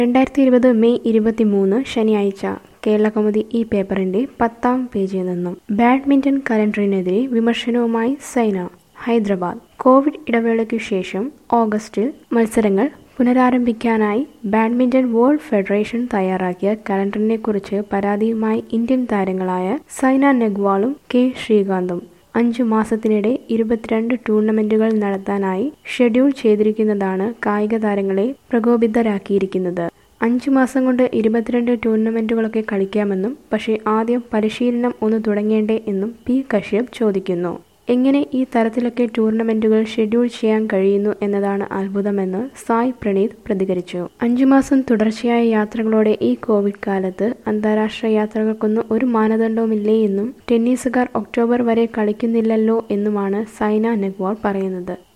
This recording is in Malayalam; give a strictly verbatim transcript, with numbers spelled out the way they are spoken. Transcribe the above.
രണ്ടായിരത്തി ഇരുപത് മെയ് ഇരുപത്തിമൂന്ന് ശനിയാഴ്ച കേരളകൗമുദി ഈ പേപ്പറിന്റെ പത്താം പേജിൽ നിന്നും ബാഡ്മിന്റൺ കലണ്ടറിനെതിരെ വിമർശനവുമായി സൈന. ഹൈദരാബാദ്. കോവിഡ് ഇടവേളയ്ക്കു ശേഷം ഓഗസ്റ്റിൽ മത്സരങ്ങൾ പുനരാരംഭിക്കാനായി ബാഡ്മിന്റൺ വേൾഡ് ഫെഡറേഷൻ തയ്യാറാക്കിയ കലണ്ടറിനെക്കുറിച്ച് പരാതിയുമായി ഇന്ത്യൻ താരങ്ങളായ സൈന നെഹ്വാളും കെ ശ്രീകാന്തും. അഞ്ചു മാസത്തിനിടെ ഇരുപത്തിരണ്ട് ടൂർണമെന്റുകൾ നടത്താനായി ഷെഡ്യൂൾ ചെയ്തിരിക്കുന്നതാണ് കായിക താരങ്ങളെ പ്രകോപിതരാക്കിയിരിക്കുന്നത്. അഞ്ചു മാസം കൊണ്ട് ഇരുപത്തിരണ്ട് ടൂർണമെന്റുകളൊക്കെ കളിക്കാമെന്നും പക്ഷേ ആദ്യം പരിശീലനം ഒന്ന് തുടങ്ങേണ്ടേ എന്നും പി കശ്യപ് ചോദിക്കുന്നു. എങ്ങനെ ഈ തരത്തിലൊക്കെ ടൂർണമെന്റുകൾ ഷെഡ്യൂൾ ചെയ്യാൻ കഴിയുന്നു എന്നതാണ് അത്ഭുതമെന്ന് സായ് പ്രണീത് പ്രതികരിച്ചു. അഞ്ചു മാസം തുടർച്ചയായ യാത്രകളോടെ ഈ കോവിഡ് കാലത്ത് അന്താരാഷ്ട്ര യാത്രകൾക്കൊന്നും ഒരു മാനദണ്ഡവുമില്ലേ എന്നും ടെന്നീസുകാർ ഒക്ടോബർ വരെ കളിക്കുന്നില്ലല്ലോ എന്നുമാണ് സൈന നെഹ്വാൾ പറയുന്നത്.